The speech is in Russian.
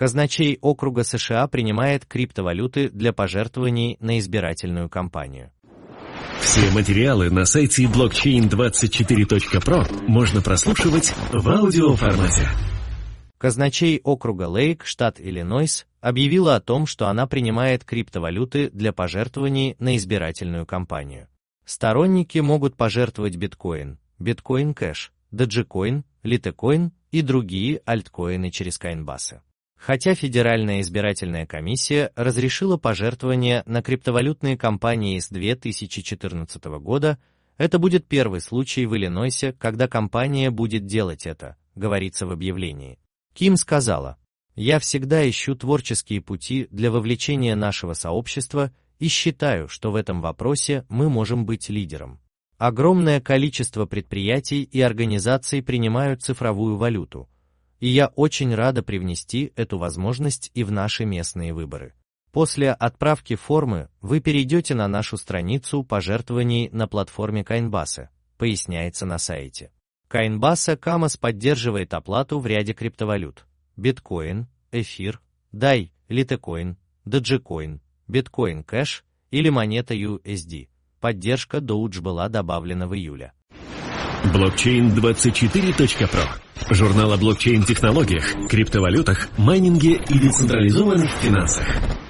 Казначей округа США принимает криптовалюты для пожертвований на избирательную кампанию. Все материалы на сайте blockchain24.pro можно прослушивать в аудиоформате. Казначей округа Лейк, штат Иллинойс, объявила о том, что она принимает криптовалюты для пожертвований на избирательную кампанию. Сторонники могут пожертвовать биткоин, биткоин кэш, доджикоин, литкоин и другие альткоины через Coinbase. Хотя Федеральная избирательная комиссия разрешила пожертвования на криптовалютные кампании с 2014 года, это будет первый случай в Иллинойсе, когда компания будет делать это, говорится в объявлении. Ким сказала: «Я всегда ищу творческие пути для вовлечения нашего сообщества и считаю, что в этом вопросе мы можем быть лидером. Огромное количество предприятий и организаций принимают цифровую валюту, и я очень рада привнести эту возможность и в наши местные выборы. После отправки формы вы перейдете на нашу страницу пожертвований на платформе Coinbase», поясняется на сайте. Coinbase Commerce поддерживает оплату в ряде криптовалют: биткоин, эфир, DAI, литкоин, доджикоин, биткоин кэш или монета USD. Поддержка Doge была добавлена в июле. Blockchain24.pro. Журнал о блокчейн-технологиях, криптовалютах, майнинге и децентрализованных финансах.